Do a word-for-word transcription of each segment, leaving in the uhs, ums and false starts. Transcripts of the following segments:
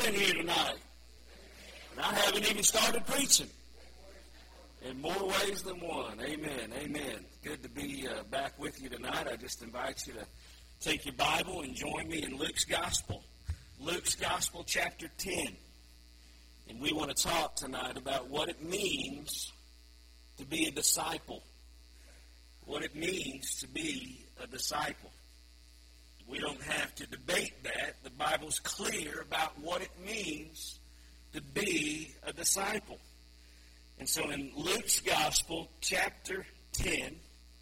good in here tonight. And I haven't even started preaching. In more ways than one. Amen. Amen. Good to be uh, back with you tonight. I just invite you to take your Bible and join me in Luke's Gospel. Luke's Gospel, chapter ten. And we want to talk tonight about what it means to be a disciple. What it means to be a disciple. We don't have to debate that. The Bible's clear about what it means to be a disciple. And so in Luke's Gospel, chapter ten,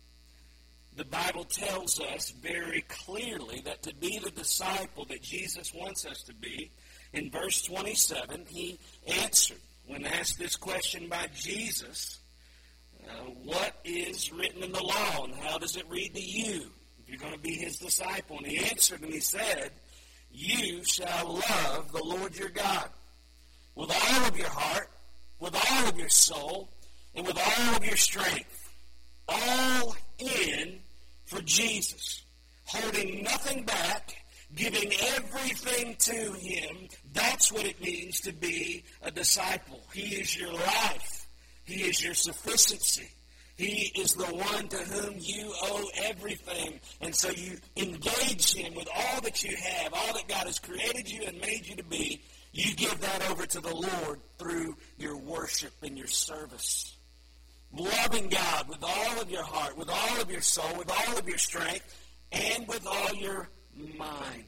the Bible tells us very clearly that to be the disciple that Jesus wants us to be, in verse twenty-seven, he answered, when asked this question by Jesus, uh, what is written in the law and how does it read to you if you're going to be his disciple? And he answered and he said, you shall love the Lord your God with all of your heart, with all of your soul, and with all of your strength. All in for Jesus. Holding nothing back, giving everything to him. That's what it means to be a disciple. He is your life. He is your sufficiency. He is the one to whom you owe everything. And so you engage him with all that you have, all that God has created you and made you to be. You give that over to the Lord through your worship and your service. Loving God with all of your heart, with all of your soul, with all of your strength, and with all your mind.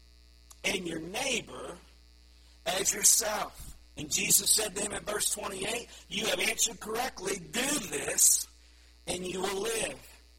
And your neighbor as yourself. And Jesus said to him in verse twenty-eight, you have answered correctly, do this, and you will live.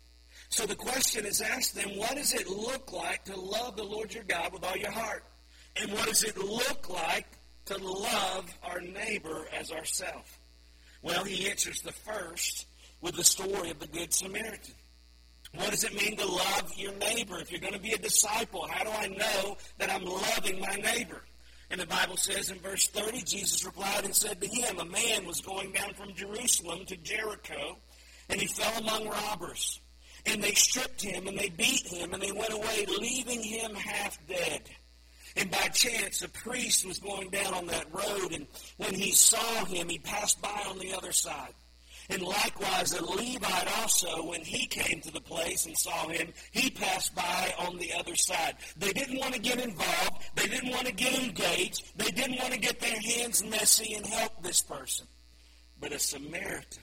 So the question is asked then, what does it look like to love the Lord your God with all your heart? And what does it look like to love our neighbor as ourselves? Well, he answers the first with the story of the Good Samaritan. What does it mean to love your neighbor? If you're going to be a disciple, how do I know that I'm loving my neighbor? And the Bible says in verse thirty, Jesus replied and said to him, a man was going down from Jerusalem to Jericho, and he fell among robbers. And they stripped him, and they beat him, and they went away, leaving him half dead. And by chance, a priest was going down on that road, and when he saw him, he passed by on the other side. And likewise, a Levite also, when he came to the place and saw him, he passed by on the other side. They didn't want to get involved. They didn't want to get engaged. They didn't want to get their hands messy and help this person. But a Samaritan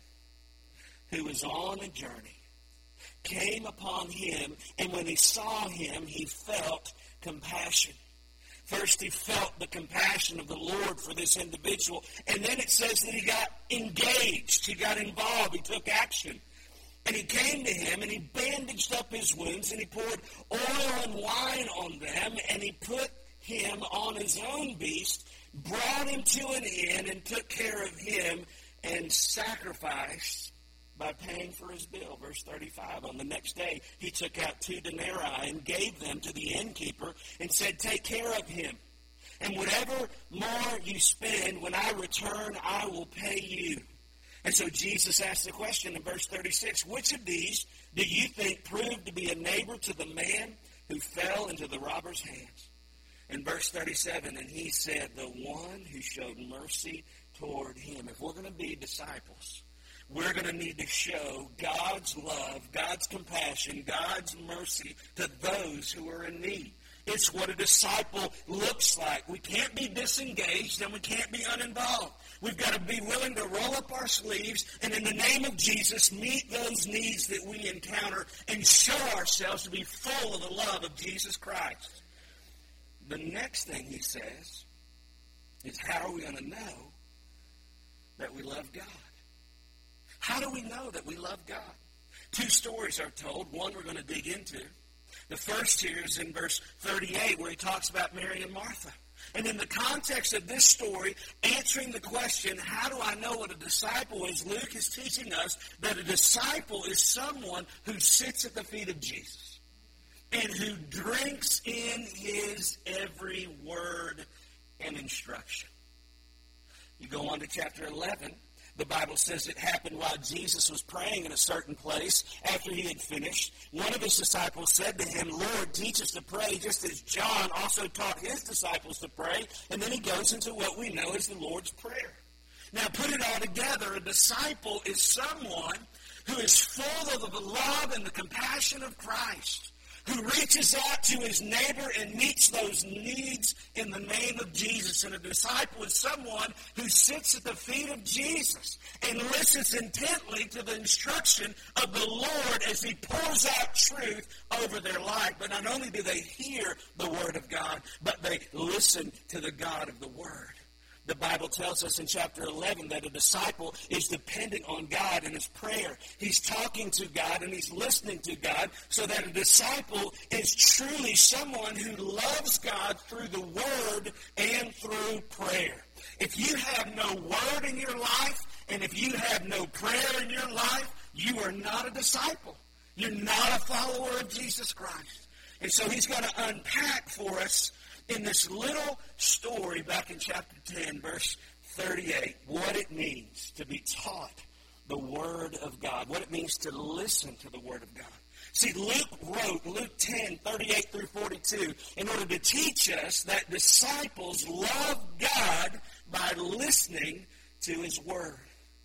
who was on a journey came upon him, and when he saw him, he felt compassion. First, he felt the compassion of the Lord for this individual. And then it says that he got engaged. He got involved. He took action. And he came to him, and he bandaged up his wounds, and he poured oil and wine on them, and he put him on his own beast, brought him to an inn, and took care of him, and sacrificed by paying for his bill. Verse thirty-five, on the next day, he took out two denarii and gave them to the innkeeper and said, take care of him. And whatever more you spend, when I return, I will pay you. And so Jesus asked the question in verse thirty-six, which of these do you think proved to be a neighbor to the man who fell into the robber's hands? In verse thirty-seven, and he said, the one who showed mercy toward him. If we're going to be disciples, we're going to need to show God's love, God's compassion, God's mercy to those who are in need. It's what a disciple looks like. We can't be disengaged and we can't be uninvolved. We've got to be willing to roll up our sleeves and in the name of Jesus meet those needs that we encounter and show ourselves to be full of the love of Jesus Christ. The next thing he says is, how are we going to know that we love God? How do we know that we love God? Two stories are told. One we're going to dig into. The first here is in verse thirty-eight where he talks about Mary and Martha. And in the context of this story, answering the question, how do I know what a disciple is? Luke is teaching us that a disciple is someone who sits at the feet of Jesus and who drinks in his every word and instruction. You go on to chapter eleven. The Bible says it happened while Jesus was praying in a certain place after he had finished. One of his disciples said to him, Lord, teach us to pray, just as John also taught his disciples to pray. And then he goes into what we know as the Lord's Prayer. Now, put it all together. A disciple is someone who is full of the love and the compassion of Christ, who reaches out to his neighbor and meets those needs in the name of Jesus. And a disciple is someone who sits at the feet of Jesus and listens intently to the instruction of the Lord as he pours out truth over their life. But not only do they hear the Word of God, but they listen to the God of the Word. The Bible tells us in chapter eleven that a disciple is dependent on God in his prayer. He's talking to God and he's listening to God, so that a disciple is truly someone who loves God through the Word and through prayer. If you have no Word in your life, and if you have no prayer in your life, you are not a disciple. You're not a follower of Jesus Christ. And so he's going to unpack for us in this little story back in chapter ten, verse thirty-eight, what it means to be taught the Word of God, what it means to listen to the Word of God. See, Luke wrote, Luke ten, thirty-eight through forty-two, in order to teach us that disciples love God by listening to His Word.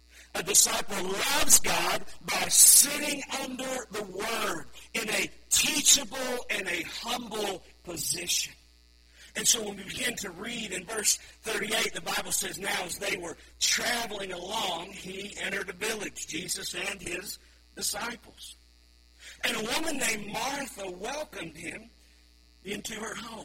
A disciple loves God by sitting under the Word in a teachable and a humble position. And so when we begin to read in verse thirty-eight, the Bible says, now as they were traveling along, he entered a village, Jesus and his disciples. And a woman named Martha welcomed him into her home.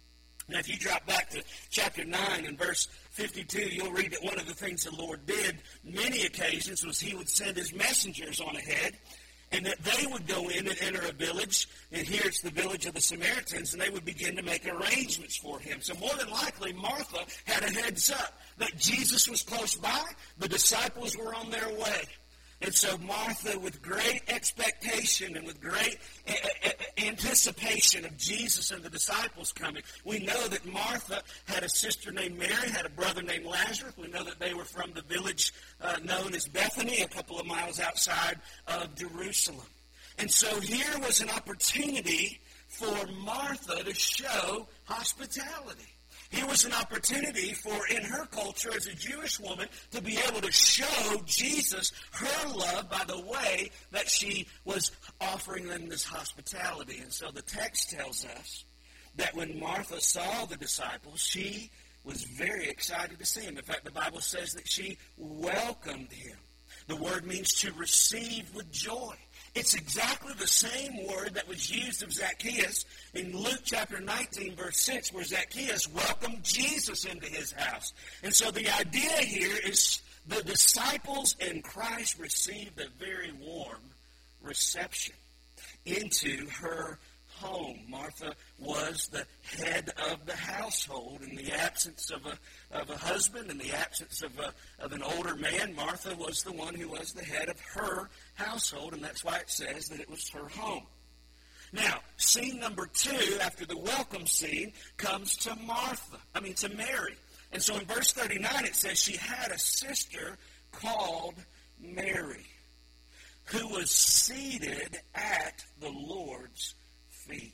Now if you drop back to chapter nine and verse fifty-two, you'll read that one of the things the Lord did many occasions was he would send his messengers on ahead, and that they would go in and enter a village, and here it's the village of the Samaritans, and they would begin to make arrangements for him. So more than likely, Martha had a heads up that Jesus was close by, the disciples were on their way. And so Martha, with great expectation and with great a- a- anticipation of Jesus and the disciples coming, we know that Martha had a sister named Mary, had a brother named Lazarus. We know that they were from the village uh, known as Bethany, a couple of miles outside of Jerusalem. And so here was an opportunity for Martha to show hospitality. Here was an opportunity for, in her culture as a Jewish woman, to be able to show Jesus her love by the way that she was offering them this hospitality. And so the text tells us that when Martha saw the disciples, she was very excited to see him. In fact, the Bible says that she welcomed him. The word means to receive with joy. It's exactly the same word that was used of Zacchaeus in Luke chapter nineteen, verse six, where Zacchaeus welcomed Jesus into his house. And so the idea here is the disciples and Christ received a very warm reception into her home. Martha was the head of the household. In the absence of a, of a husband, in the absence of, a, of an older man, Martha was the one who was the head of her household, and that's why it says that it was her home. Now, scene number two, after the welcome scene, comes to Martha, I mean to Mary. And so in verse thirty-nine it says she had a sister called Mary, who was seated at the Lord's feet.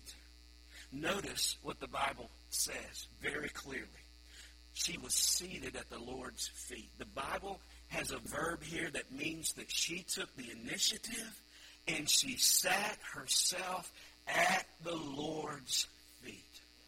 Notice what the Bible says very clearly. She was seated at the Lord's feet. The Bible has a verb here that means that she took the initiative and she sat herself at the Lord's feet.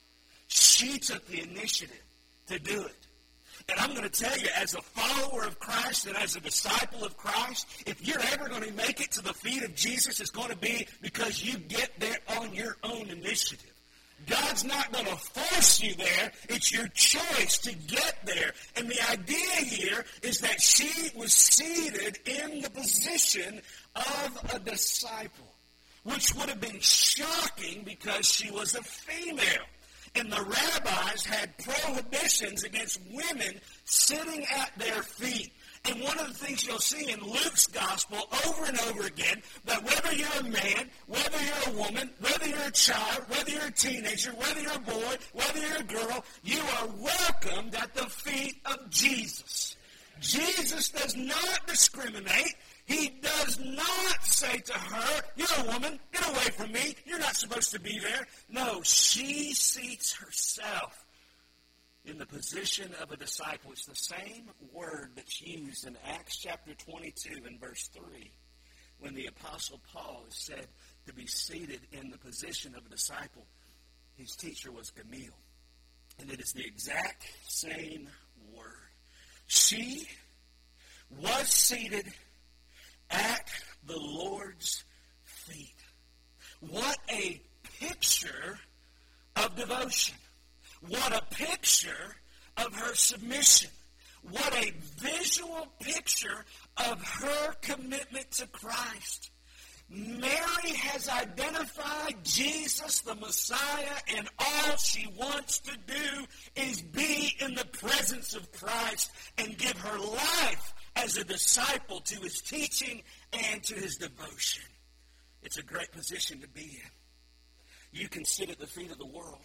She took the initiative to do it. And I'm going to tell you, as a follower of Christ and as a disciple of Christ, if you're ever going to make it to the feet of Jesus, it's going to be because you get there on your own initiative. God's not going to force you there. It's your choice to get there. And the idea here is that she was seated in the position of a disciple, which would have been shocking because she was a female. And the rabbis had prohibitions against women sitting at their feet. And one of the things you'll see in Luke's gospel over and over again, that whether you're a man, whether you're a woman, whether you're a child, whether you're a teenager, whether you're a boy, whether you're a girl, you are welcomed at the feet of Jesus. Jesus does not discriminate. He does not say to her, you're a woman, get away from me, you're not supposed to be there. No, she seats herself in the position of a disciple. It's the same word that's used in Acts chapter twenty-two and verse three, when the Apostle Paul is said to be seated in the position of a disciple. His teacher was Gamaliel. And it is the exact same word. She was seated at the Lord's feet. What a picture of devotion. What a picture of her submission. What a visual picture of her commitment to Christ. Mary has identified Jesus, the Messiah, and all she wants to do is be in the presence of Christ and give her life as a disciple to his teaching and to his devotion. It's a great position to be in. You can sit at the feet of the world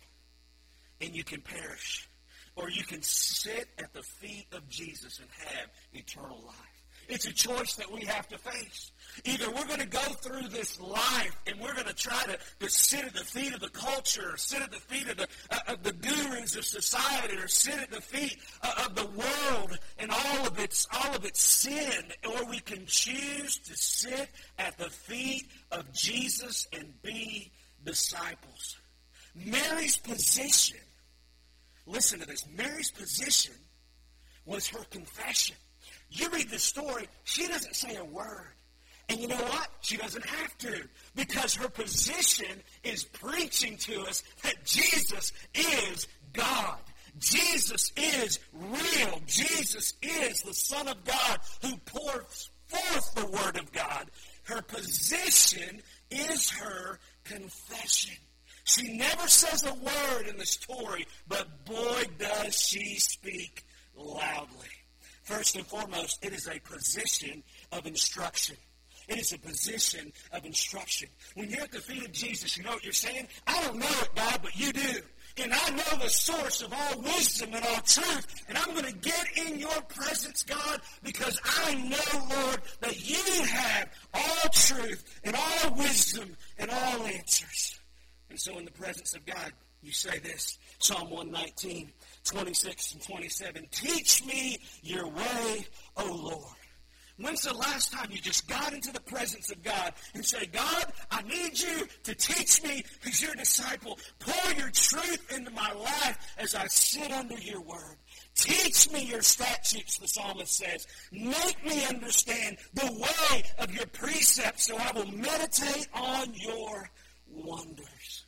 and you can perish. Or you can sit at the feet of Jesus and have eternal life. It's a choice that we have to face. Either we're going to go through this life and we're going to try to, to sit at the feet of the culture, or sit at the feet of the, uh, of the gurus of society, or sit at the feet uh, of the world and all of its all of its sin, or we can choose to sit at the feet of Jesus and be disciples. Mary's position, listen to this, Mary's position was her confession. You read the story, she doesn't say a word. And you know what? She doesn't have to, because her position is preaching to us that Jesus is God. Jesus is real. Jesus is the Son of God who pours forth the Word of God. Her position is her confession. She never says a word in the story, but boy, does she speak loudly. First and foremost, it is a position of instruction. It is a position of instruction. When you're at the feet of Jesus, you know what you're saying? I don't know it, God, but you do. And I know the source of all wisdom and all truth. And I'm going to get in your presence, God, because I know, Lord, that you have all truth and all wisdom and all answers. And so in the presence of God, you say this, Psalm one nineteen, twenty-six and twenty-seven, teach me your way, O Lord. When's the last time you just got into the presence of God and say, God, I need you to teach me as your disciple. Pour your truth into my life as I sit under your word. Teach me your statutes, the psalmist says. Make me understand the way of your precepts so I will meditate on your wonders.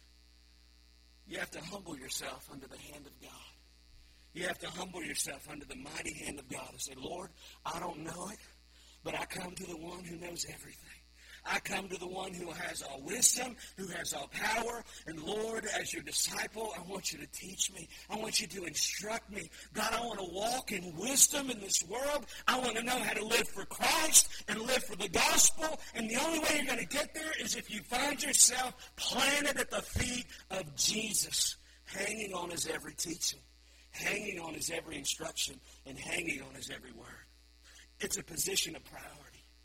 You have to humble yourself under the hand of God. You have to humble yourself under the mighty hand of God and say, Lord, I don't know it, but I come to the one who knows everything. I come to the one who has all wisdom, who has all power. And Lord, as your disciple, I want you to teach me. I want you to instruct me. God, I want to walk in wisdom in this world. I want to know how to live for Christ and live for the gospel. And the only way you're going to get there is if you find yourself planted at the feet of Jesus, hanging on his every teaching, hanging on his every instruction, and hanging on his every word. It's a position of priority.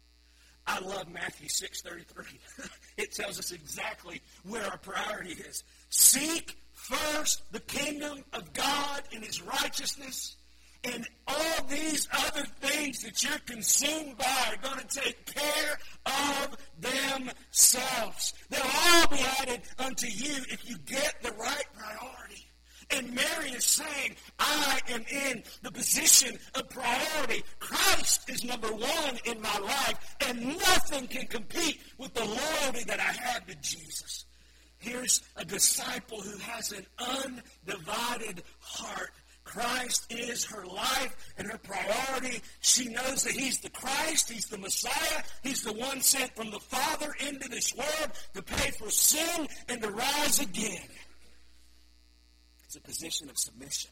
I love Matthew six thirty-three. It tells us exactly where our priority is. Seek first the kingdom of God and his righteousness, and all these other things that you're consumed by are going to take care of themselves. They'll all be added unto you if you get the right priority. And Mary is saying, I am in the position of priority. Christ is number one in my life, and nothing can compete with the loyalty that I have to Jesus. Here's a disciple who has an undivided heart. Christ is her life and her priority. She knows that he's the Christ, he's the Messiah, he's the one sent from the Father into this world to pay for sin and to rise again. It's a position of submission.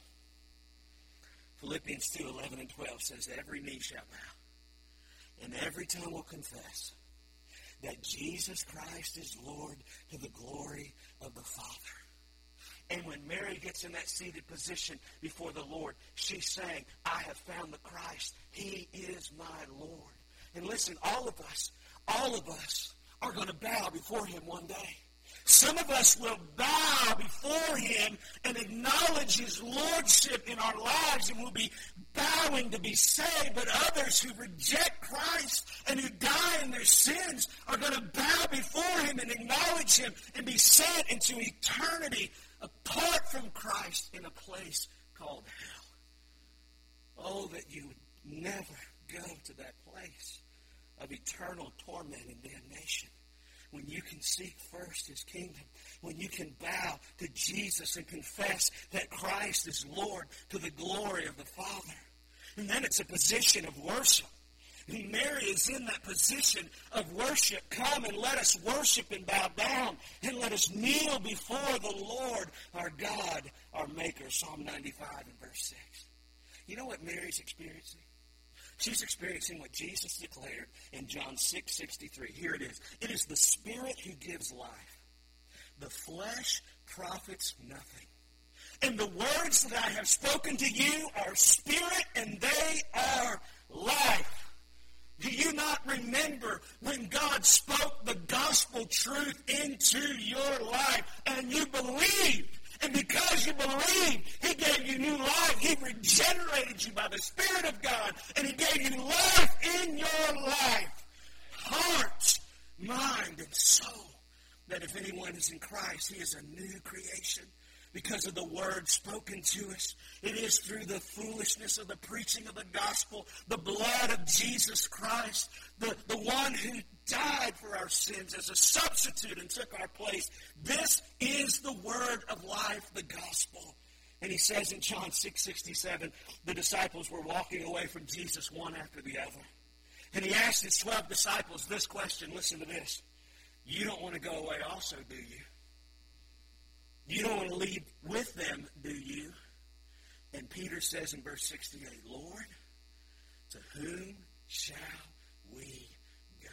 Philippians two, eleven and twelve says, every knee shall bow, and every tongue will confess that Jesus Christ is Lord to the glory of the Father. And when Mary gets in that seated position before the Lord, she's saying, I have found the Christ. He is my Lord. And listen, all of us, all of us are going to bow before him one day. Some of us will bow before him and acknowledge his lordship in our lives, and we'll be bowing to be saved. But others who reject Christ and who die in their sins are going to bow before him and acknowledge him and be sent into eternity apart from Christ in a place called hell. Oh, that you would never go to that place of eternal torment and damnation. When you can seek first his kingdom, when you can bow to Jesus and confess that Christ is Lord to the glory of the Father. And then it's a position of worship. And Mary is in that position of worship. Come and let us worship and bow down, and let us kneel before the Lord our God, our Maker. Psalm ninety-five and verse six. You know what Mary's experiencing? She's experiencing what Jesus declared in John six sixty-three. Here it is. It is the Spirit who gives life. The flesh profits nothing. And the words that I have spoken to you are spirit and they are life. Do you not remember when God spoke the gospel truth into your life and you believed? And because you believed, he gave you new life. He regenerated you by the Spirit of God. And he gave you life in your life. Heart, mind, and soul. That if anyone is in Christ, he is a new creation. Because of the word spoken to us. It is through the foolishness of the preaching of the gospel, the blood of Jesus Christ, the, the one who died for our sins as a substitute and took our place. This is the word of life, the gospel. And he says in John six sixty-seven, the disciples were walking away from Jesus one after the other. And he asked his twelve disciples this question. Listen to this. You don't want to go away also, do you? You don't want to leave with them, do you? And Peter says in verse sixty-eight, Lord, to whom shall we go?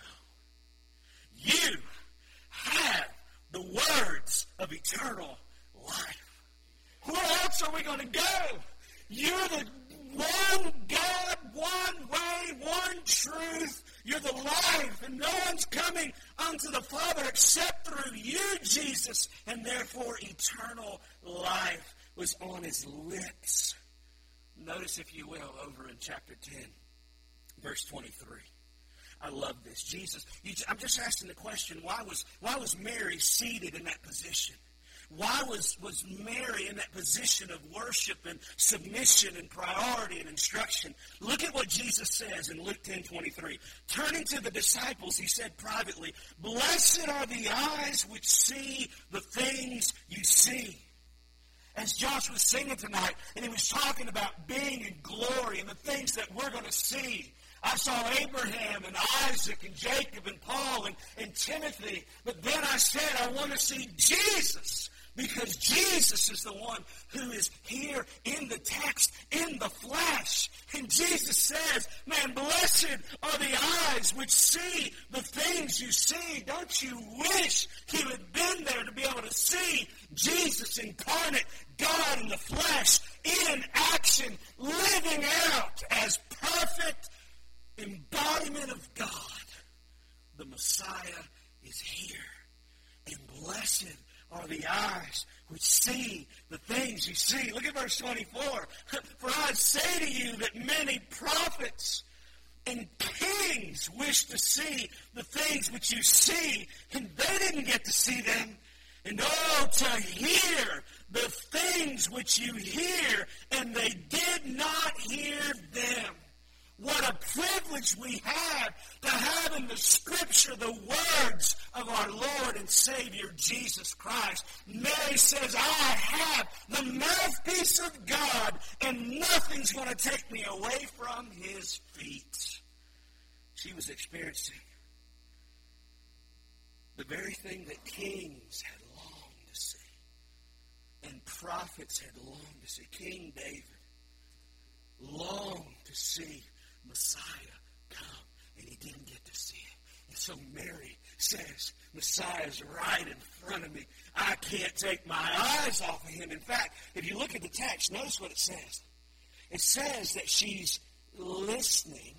You have the words of eternal life. Where else are we going to go? You're the one God, one way, one truth. You're the life, and no one's coming unto the Father except through you, Jesus. And therefore, eternal life was on his lips. Notice, if you will, over in chapter ten, verse twenty-three. I love this. Jesus, you, I'm just asking the question, why was, why was Mary seated in that position? Why was, was Mary in that position of worship and submission and priority and instruction? Look at what Jesus says in Luke ten twenty-three. Turning to the disciples, he said privately, Blessed are the eyes which see the things you see. As Josh was singing tonight, and he was talking about being in glory and the things that we're going to see. I saw Abraham and Isaac and Jacob and Paul and, and Timothy. But then I said I want to see Jesus. Because Jesus is the one who is here in the text, in the flesh. And Jesus says, man, blessed are the eyes which see the things you see. Don't you wish you had been there to be able to see Jesus incarnate, God in the flesh, in action, living out as perfect embodiment of God. The Messiah is here. And blessed are the eyes which see the things you see. Look at verse twenty-four. For I say to you that many prophets and kings wish to see the things which you see, and they didn't get to see them. And oh, to hear the things which you hear, and they did not hear them. What a privilege we have to have in the Scripture the words of our Lord and Savior Jesus Christ. Mary says, I have the mouthpiece of God, and nothing's going to take me away from his feet. She was experiencing the very thing that kings had longed to see, and prophets had longed to see. King David longed to see Messiah come, and he didn't get to see it. And so Mary says, Messiah's right in front of me. I can't take my eyes off of him. In fact, if you look at the text, notice what it says. It says that she's listening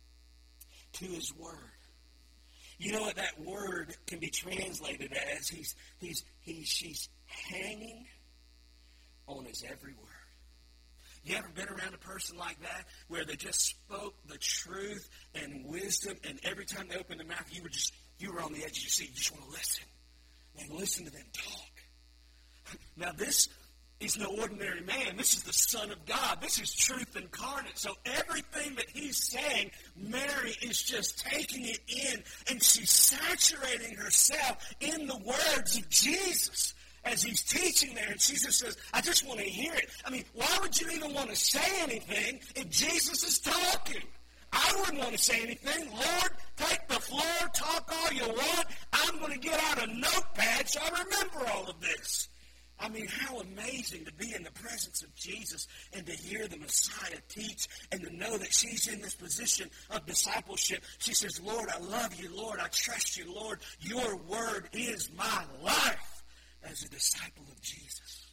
to his word. You know what that word can be translated as? He's, he's, he's, she's hanging on his every word. You ever been around a person like that where they just spoke the truth and wisdom, and every time they opened their mouth, you were just you were on the edge of your seat. You just want to listen and listen to them talk. Now this is no ordinary man. This is the Son of God. This is truth incarnate. So everything that he's saying, Mary is just taking it in, and she's saturating herself in the words of Jesus as he's teaching there. And she just says, I just want to hear it. I mean, why would you even want to say anything if Jesus is talking? I wouldn't want to say anything. Lord, take the floor, talk all you want. I'm going to get out a notepad so I remember all of this. I mean, how amazing to be in the presence of Jesus and to hear the Messiah teach and to know that she's in this position of discipleship. She says, Lord, I love you. Lord, I trust you. Lord, your word is my life as a disciple of Jesus.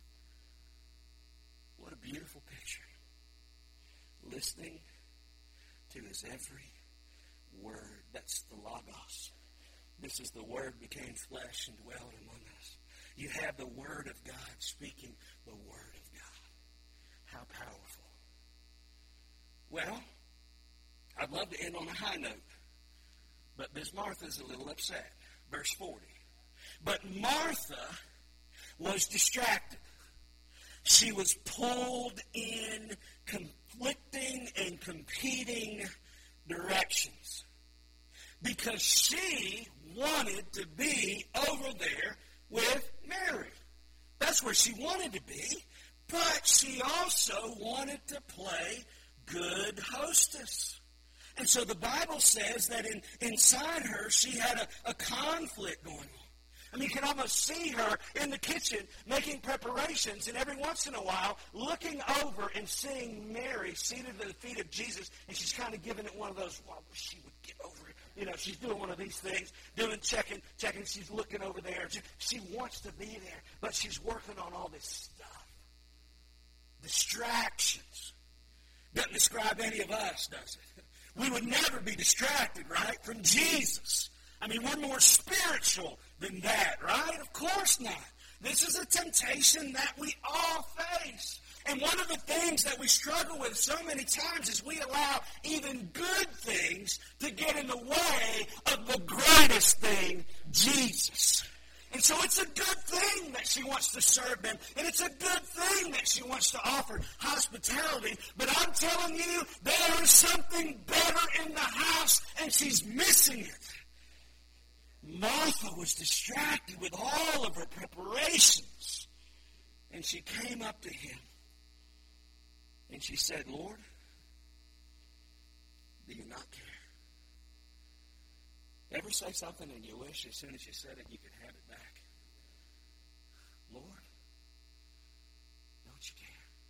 What a beautiful picture. Listening to his every word. That's the Logos. This is the Word became flesh and dwelled among us. You have the Word of God speaking the Word of God. How powerful. Well, I'd love to end on a high note, but Miss Martha's a little upset. Verse forty. But Martha was distracted. She was pulled in conflicting and competing directions because she wanted to be over there with Mary. That's where she wanted to be, but she also wanted to play good hostess. And so the Bible says that in, inside her she had a, a conflict going on. I mean, you can almost see her in the kitchen making preparations, and every once in a while looking over and seeing Mary seated at the feet of Jesus, and she's kind of giving it one of those, well, I wish she would get over it. You know, she's doing one of these things, doing checking, checking. She's looking over there. She, she wants to be there, but she's working on all this stuff. Distractions. Doesn't describe any of us, does it? We would never be distracted, right, from Jesus. I mean, we're more spiritual than that, right? Of course not. This is a temptation that we all face. And one of the things that we struggle with so many times is we allow even good things to get in the way of the greatest thing, Jesus. And so it's a good thing that she wants to serve them. And it's a good thing that she wants to offer hospitality. But I'm telling you, there is something better in the house, and she's missing it. Martha was distracted with all of her preparations. And she came up to him. And she said, Lord, do you not care? Ever say something and you wish as soon as you said it you could have it back? Lord, don't you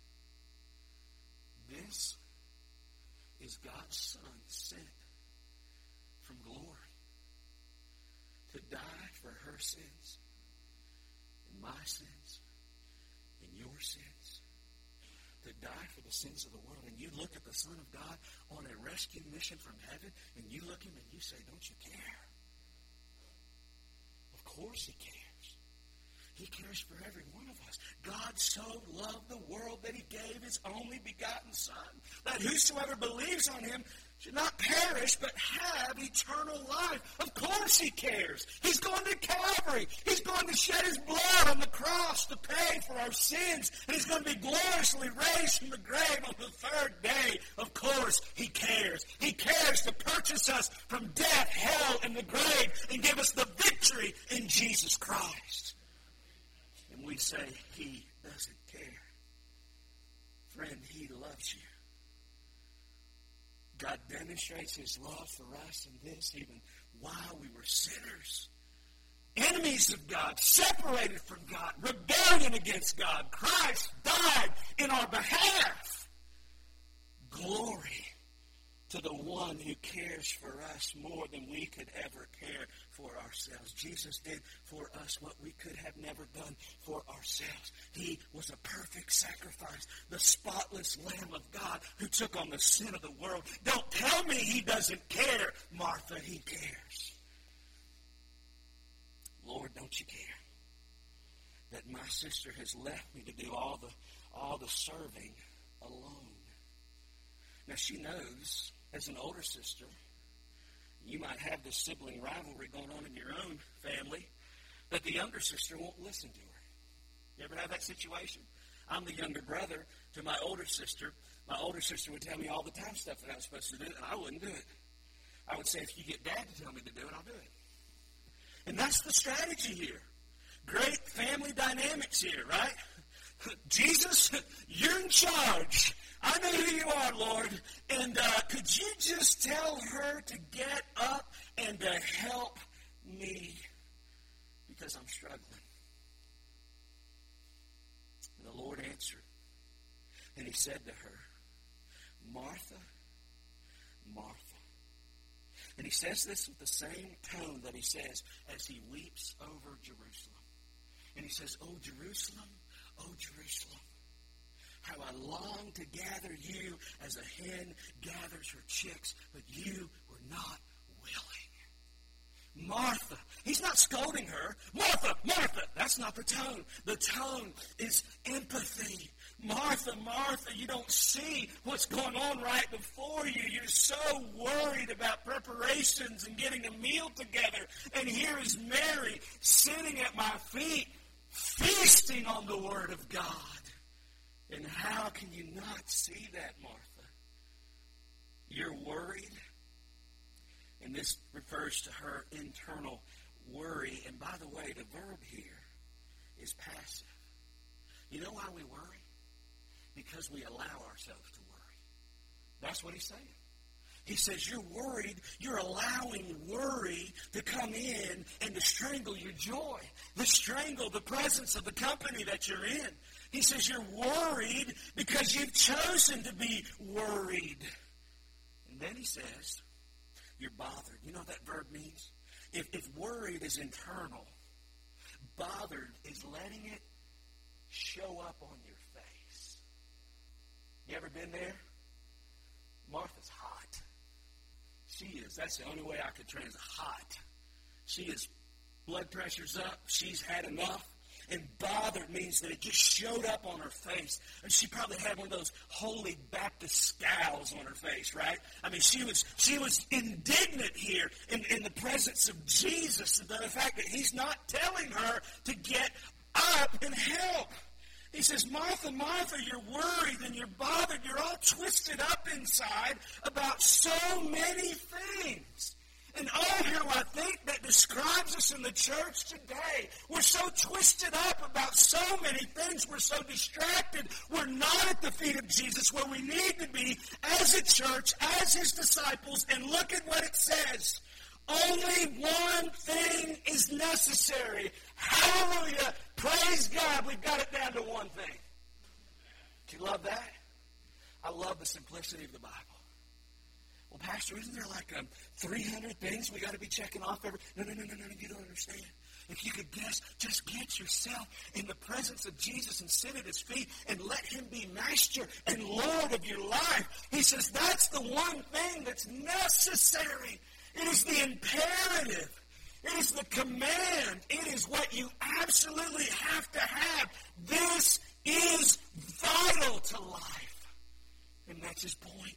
care? This is God's Son sent from glory to die for her sins, and my sins, and your sins, to die for the sins of the world. And you look at the Son of God on a rescue mission from heaven, and you look at him and you say, don't you care? Of course he cares. He cares for every one of us. God so loved the world that he gave his only begotten Son, that whosoever believes on him should not perish, but have eternal life. Of course he cares. He's going to Calvary. He's going to shed his blood on the cross to pay for our sins. And he's going to be gloriously raised from the grave on the third day. Of course he cares. He cares to purchase us from death, hell, and the grave, and give us the victory in Jesus Christ. And we say, he doesn't care. Friend, he loves you. God demonstrates his love for us in this, even while we were sinners, enemies of God, separated from God, rebellion against God. Christ died in our behalf. Glory to the one one who cares for us more than we could ever care for ourselves. Jesus did for us what we could have never done for ourselves. He was a perfect sacrifice, the spotless Lamb of God who took on the sin of the world. Don't tell me he doesn't care, Martha. He cares. Lord, don't you care that my sister has left me to do all the all the serving alone? Now, she knows, as an older sister, you might have this sibling rivalry going on in your own family, that the younger sister won't listen to her. You ever have that situation? I'm the younger brother to my older sister. My older sister would tell me all the time stuff that I was supposed to do, and I wouldn't do it. I would say, if you get Dad to tell me to do it, I'll do it. And that's the strategy here. Great family dynamics here, right? Jesus, you're in charge. I know who you are, Lord. And uh, could you just tell her to get up and to help me? Because I'm struggling. And the Lord answered. And he said to her, Martha, Martha. And he says this with the same tone that he says as he weeps over Jerusalem. And he says, Oh, Jerusalem, oh, Jerusalem, how I long to gather you as a hen gathers her chicks, but you were not willing. Martha, he's not scolding her. Martha, Martha, that's not the tone. The tone is empathy. Martha, Martha, you don't see what's going on right before you. You're so worried about preparations and getting a meal together. And here is Mary sitting at my feet, feasting on the Word of God. And how can you not see that, Martha? You're worried. And this refers to her internal worry. And by the way, the verb here is passive. You know why we worry? Because we allow ourselves to worry. That's what he's saying. He says you're worried, you're allowing worry to come in and to strangle your joy, to strangle the presence of the company that you're in. He says you're worried because you've chosen to be worried. And then he says you're bothered. You know what that verb means? If, if worried is internal, bothered is letting it show up on your face. You ever been there? Martha's hot. She is. That's the only way I could translate. Hot. She is, blood pressure's up. She's had enough. And bothered means that it just showed up on her face. And she probably had one of those holy Baptist scowls on her face, right? I mean, she was she was indignant here in, in the presence of Jesus. The fact that he's not telling her to get up and help. He says, Martha, Martha, you're worried and you're bothered. You're all twisted up inside about so many things. And oh, here I think that describes us in the church today. We're so twisted up about so many things. We're so distracted. We're not at the feet of Jesus where we need to be as a church, as his disciples. And look at what it says. Only one thing is necessary. Hallelujah. Praise God. We've got it down to one thing. Do you love that? I love the simplicity of the Bible. Well, Pastor, isn't there like um, three hundred things we got to be checking off every... No, no, no, no, no, you don't understand. If you could guess, just get yourself in the presence of Jesus and sit at his feet and let him be master and Lord of your life. He says that's the one thing that's necessary. It is the imperative. It is the command. It is what you absolutely have to have. This is vital to life. And that's his point.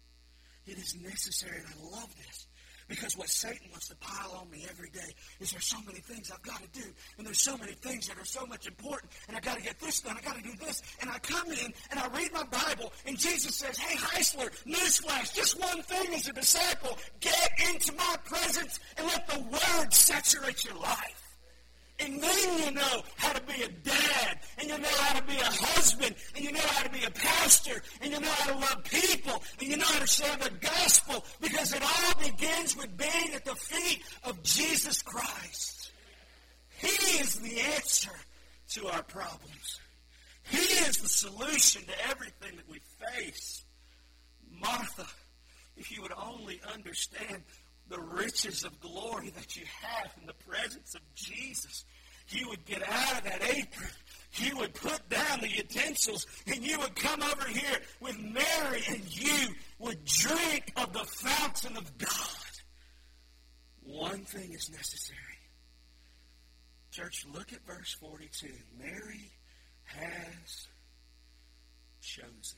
It is necessary, and I love this. Because what Satan wants to pile on me every day is there's so many things I've got to do. And there's so many things that are so much important. And I've got to get this done. I've got to do this. And I come in and I read my Bible. And Jesus says, hey, Heisler, newsflash, just one thing as a disciple. Get into my presence and let the Word saturate your life. And then you know how to be a dad, and you know how to be a husband, and you know how to be a pastor, and you know how to love people, and you know how to share the gospel, because it all begins with being at the feet of Jesus Christ. He is the answer to our problems. He is the solution to everything that we face. Martha, if you would only understand the riches of glory that you have in the presence of Jesus, you would get out of that apron, you would put down the utensils, and you would come over here with Mary, and you would drink of the fountain of God. One thing is necessary. Church, look at verse forty-two. Mary has chosen.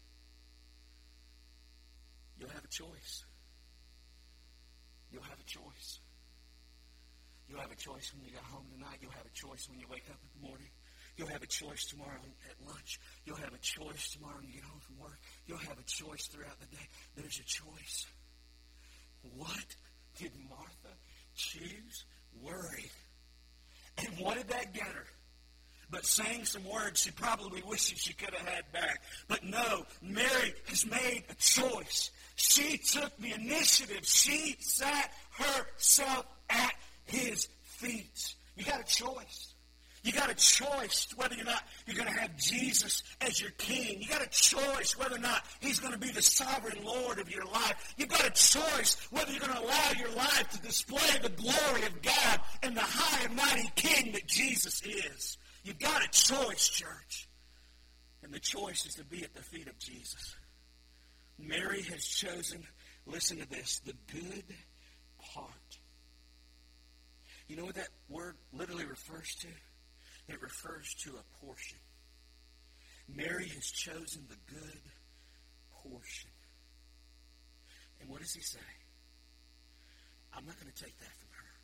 You'll have a choice. You'll have a choice. You'll have a choice when you get home tonight. You'll have a choice when you wake up in the morning. You'll have a choice tomorrow at lunch. You'll have a choice tomorrow when you get home from work. You'll have a choice throughout the day. There's a choice. What did Martha choose? Worry. And what did that get her? But saying some words she probably wishes she could have had back. But no, Mary has made a choice. She took the initiative. She sat herself at his feet. You got a choice. You got a choice whether or not you're going to have Jesus as your king. You got a choice whether or not he's going to be the sovereign Lord of your life. You got a choice whether you're going to allow your life to display the glory of God and the high and mighty king that Jesus is. You've got a choice, church. And the choice is to be at the feet of Jesus. Mary has chosen, listen to this, the good part. You know what that word literally refers to? It refers to a portion. Mary has chosen the good portion. And what does he say? I'm not going to take that from her.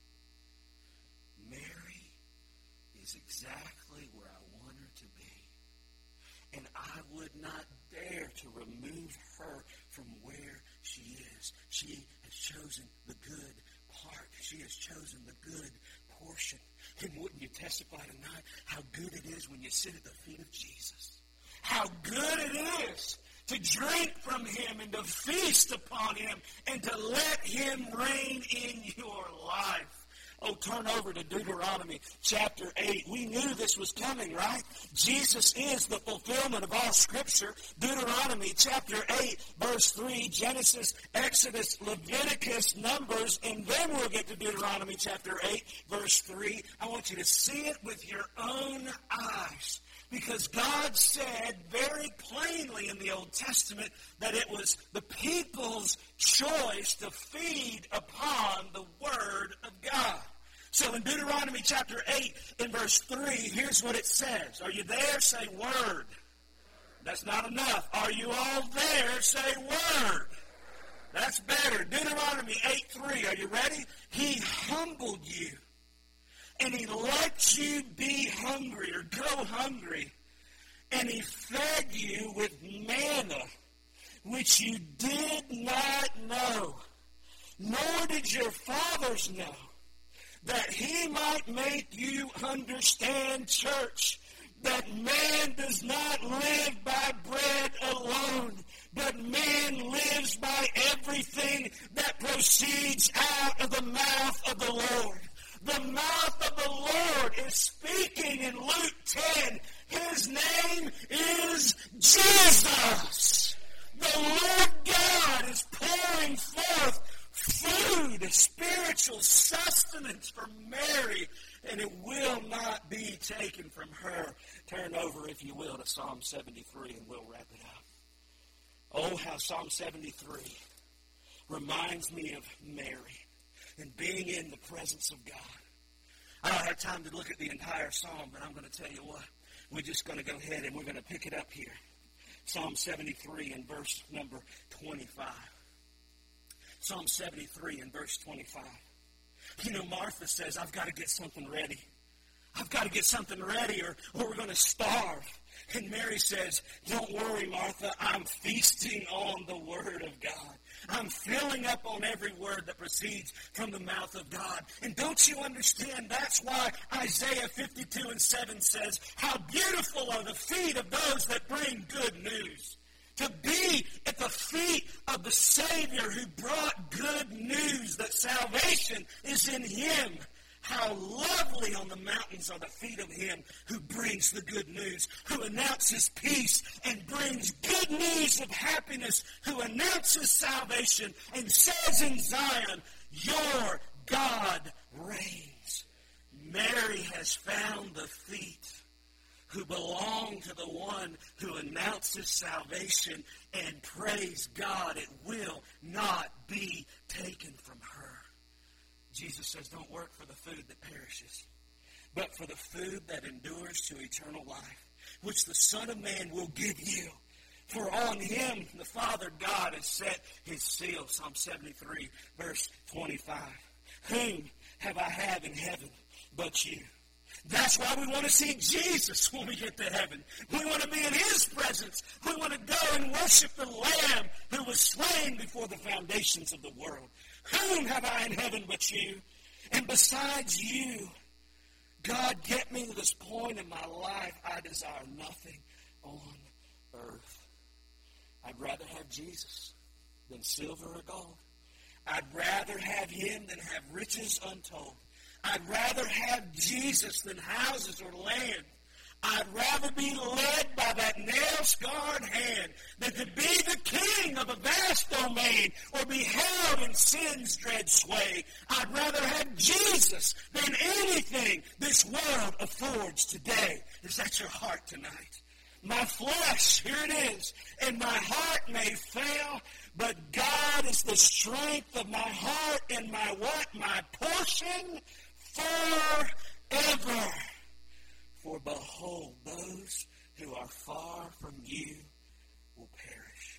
Mary is exactly where I want her to be. And I would not dare to remove her from where she is. She has chosen the good part. She has chosen the good portion. And wouldn't you testify tonight how good it is when you sit at the feet of Jesus? How good it is to drink from him and to feast upon him and to let him reign in your life. Oh, turn over to Deuteronomy chapter eight. We knew this was coming, right? Jesus is the fulfillment of all Scripture. Deuteronomy chapter eight, verse three, Genesis, Exodus, Leviticus, Numbers, and then we'll get to Deuteronomy chapter eight, verse three. I want you to see it with your own eyes. Because God said very plainly in the Old Testament that it was the people's choice to feed upon the Word of God. So in Deuteronomy chapter eight, in verse three, here's what it says. Are you there? Say word. That's not enough. Are you all there? Say word. That's better. Deuteronomy eight three. Are you ready? He humbled you. And he let you be hungry or go hungry. And he fed you with manna, which you did not know, nor did your fathers know, that he might make you understand, church, that man does not live by bread alone, but man lives by everything that proceeds out of the mouth of the Lord. The mouth of the Lord is speaking in Luke ten. His name is Jesus. The Lord God is pouring forth food, spiritual sustenance for Mary, and it will not be taken from her. Turn over, if you will, to Psalm seventy-three, and we'll wrap it up. Oh, how Psalm seventy-three reminds me of Mary and being in the presence of God. I don't have time to look at the entire psalm, but I'm going to tell you what. We're just going to go ahead and we're going to pick it up here. Psalm seventy-three and verse number twenty-five. Psalm seventy-three and verse twenty-five. You know, Martha says, I've got to get something ready. I've got to get something ready or, or we're going to starve. And Mary says, don't worry, Martha, I'm feasting on the Word of God. I'm filling up on every word that proceeds from the mouth of God. And don't you understand? That's why Isaiah fifty-two and seven says, how beautiful are the feet of those that bring good news. To be at the feet of the Savior who brought good news that salvation is in Him. How lovely on the mountains are the feet of him who brings the good news, who announces peace and brings good news of happiness, who announces salvation and says in Zion, your God reigns. Mary has found the feet who belong to the one who announces salvation, and praise God, it will not be taken from her. Jesus says, don't work for the food that perishes, but for the food that endures to eternal life, which the Son of Man will give you. For on him the Father God has set his seal. Psalm seventy-three, verse twenty-five. Whom have I have in heaven but you? That's why we want to see Jesus when we get to heaven. We want to be in his presence. We want to go and worship the Lamb who was slain before the foundations of the world. Whom have I in heaven but you? And besides you, God, get me to this point in my life. I desire nothing on earth. I'd rather have Jesus than silver or gold. I'd rather have him than have riches untold. I'd rather have Jesus than houses or land. I'd rather be led by that nail-scarred hand than to be the king of a vast domain or be held in sin's dread sway. I'd rather have Jesus than anything this world affords today. Is that your heart tonight? My flesh, here it is, and my heart may fail, but God is the strength of my heart and my what? My portion forever. For behold, those who are far from you will perish.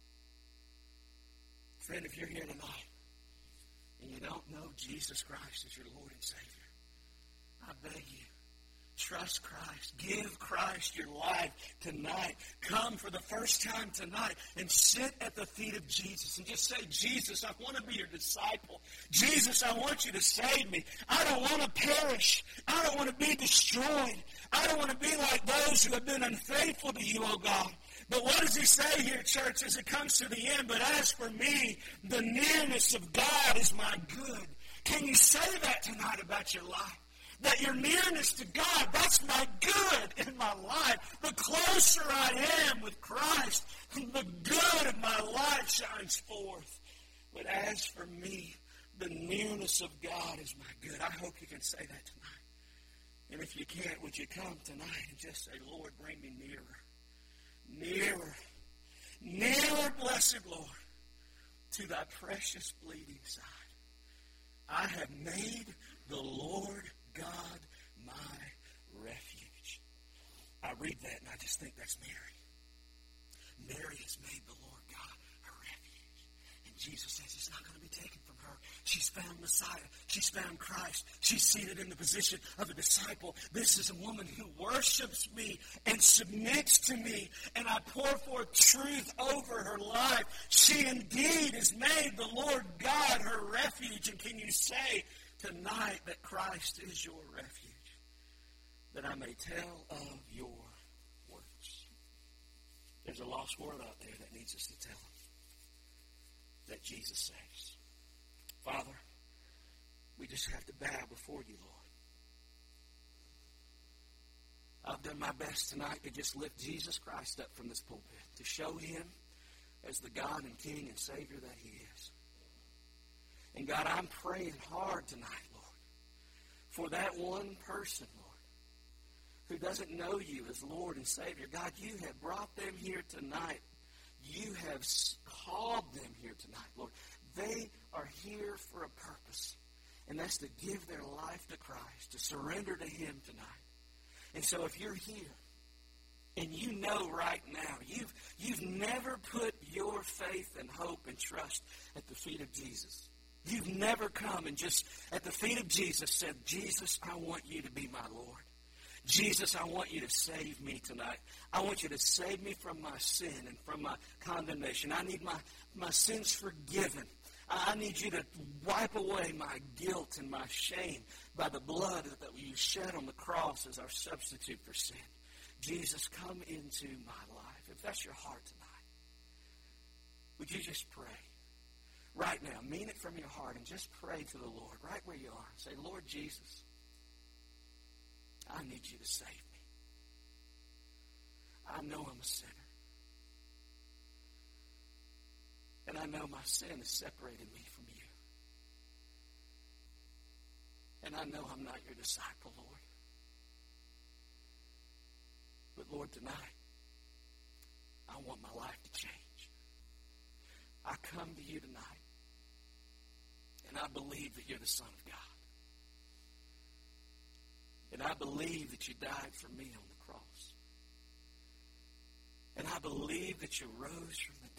Friend, if you're here tonight and you don't know Jesus Christ as your Lord and Savior, I beg you, trust Christ. Give Christ your life tonight. Come for the first time tonight and sit at the feet of Jesus and just say, Jesus, I want to be your disciple. Jesus, I want you to save me. I don't want to perish. I don't want to be destroyed. I don't want to be like those who have been unfaithful to you, oh God. But what does he say here, church, as it comes to the end? But as for me, the nearness of God is my good. Can you say that tonight about your life? That your nearness to God, that's my good in my life. The closer I am with Christ, the good of my life shines forth. But as for me, the nearness of God is my good. I hope you can say that tonight. And if you can't, would you come tonight and just say, Lord, bring me nearer. Nearer. Nearer, blessed Lord, to thy precious bleeding side. I have made the Lord God my refuge. I read that and I just think that's Mary. Mary has made the Lord God her refuge. And Jesus says it's not going to be taken from her. She's found Messiah. She's found Christ. She's seated in the position of a disciple. This is a woman who worships me and submits to me, and I pour forth truth over her life. She indeed has made the Lord God her refuge. And can you say tonight that Christ is your refuge, that I may tell of your works? There's a lost world out there that needs us to tell them that Jesus saves. Father, we just have to bow before you, Lord. I've done my best tonight to just lift Jesus Christ up from this pulpit, to show him as the God and King and Savior that he is. And God, I'm praying hard tonight, Lord, for that one person, Lord, who doesn't know you as Lord and Savior. God, you have brought them here tonight. You have called them here tonight, Lord. They are here for a purpose, and that's to give their life to Christ, to surrender to him tonight. And so if you're here, and you know right now, you've, you've never put your faith and hope and trust at the feet of Jesus. You've never come and just at the feet of Jesus said, Jesus, I want you to be my Lord. Jesus, I want you to save me tonight. I want you to save me from my sin and from my condemnation. I need my, my sins forgiven. I need you to wipe away my guilt and my shame by the blood that you shed on the cross as our substitute for sin. Jesus, come into my life. If that's your heart tonight, would you just pray? right now, mean it from your heart and just pray to the Lord right where you are. Say, Lord Jesus, I need you to save me. I know I'm a sinner. And I know my sin has separated me from you. And I know I'm not your disciple, Lord. But Lord, tonight, I want my life to change. I come to you tonight, and I believe that you're the Son of God. And I believe that you died for me on the cross. And I believe that you rose from the dead.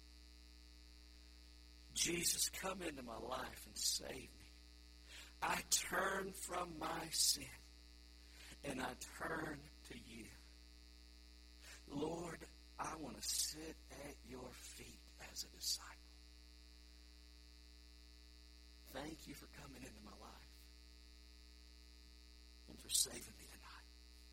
Jesus, come into my life and save me. I turn from my sin, and I turn to you. Lord, I want to sit at your feet as a disciple. Thank you for coming into my life and for saving me tonight.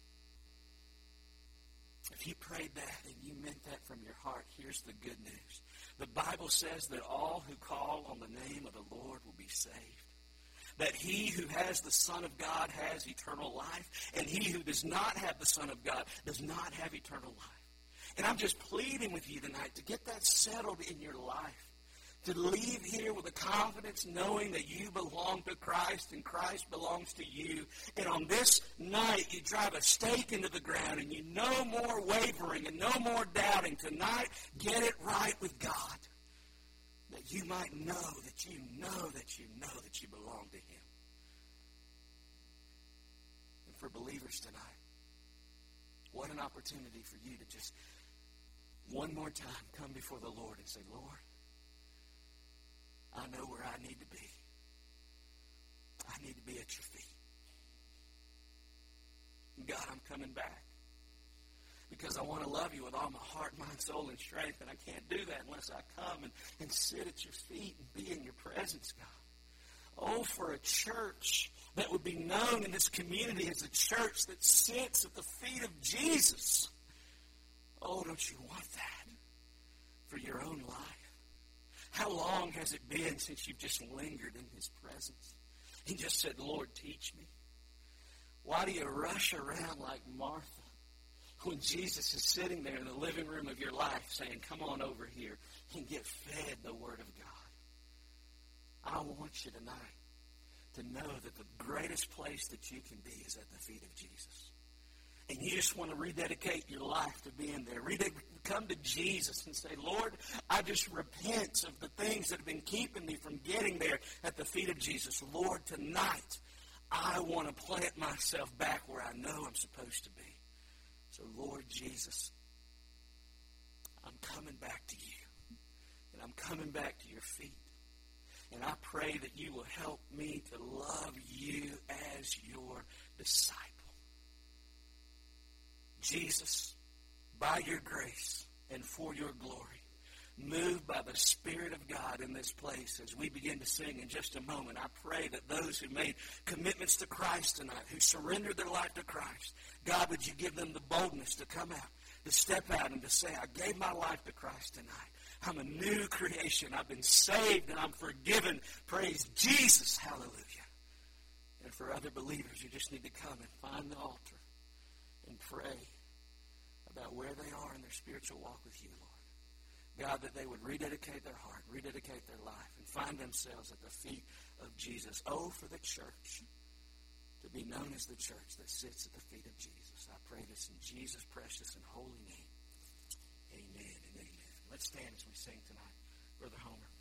If you prayed that and you meant that from your heart, here's the good news. The Bible says that all who call on the name of the Lord will be saved. That he who has the Son of God has eternal life, and he who does not have the Son of God does not have eternal life. And I'm just pleading with you tonight to get that settled in your life. To leave here with a confidence knowing that you belong to Christ and Christ belongs to you. And on this night, you drive a stake into the ground and you no more wavering and no more doubting. Tonight, get it right with God. That you might know that you know that you know that you belong to him. And for believers tonight, what an opportunity for you to just one more time come before the Lord and say, Lord, I know where I need to be. I need to be at your feet. God, I'm coming back. Because I want to love you with all my heart, mind, soul, and strength. And I can't do that unless I come and, and sit at your feet and be in your presence, God. Oh, for a church that would be known in this community as a church that sits at the feet of Jesus. Oh, don't you want that for your own life? How long has it been since you've just lingered in his presence? He just said, Lord, teach me. Why do you rush around like Martha when Jesus is sitting there in the living room of your life saying, come on over here and get fed the Word of God? I want you tonight to know that the greatest place that you can be is at the feet of Jesus. And you just want to rededicate your life to being there. Reded- come to Jesus and say, Lord, I just repent of the things that have been keeping me from getting there at the feet of Jesus. Lord, tonight, I want to plant myself back where I know I'm supposed to be. So, Lord Jesus, I'm coming back to you. And I'm coming back to your feet. And I pray that you will help me to love you as your disciple. Jesus, by your grace and for your glory, moved by the Spirit of God in this place as we begin to sing in just a moment, I pray that those who made commitments to Christ tonight, who surrendered their life to Christ, God, would you give them the boldness to come out, to step out and to say, I gave my life to Christ tonight. I'm a new creation. I've been saved and I'm forgiven. Praise Jesus. Hallelujah. And for other believers, you just need to come and find the altar and pray about where they are in their spiritual walk with you, Lord. God, that they would rededicate their heart, rededicate their life, and find themselves at the feet of Jesus. Oh, for the church to be known as the church that sits at the feet of Jesus. I pray this in Jesus' precious and holy name. Amen and amen. Let's stand as we sing tonight. Brother Homer.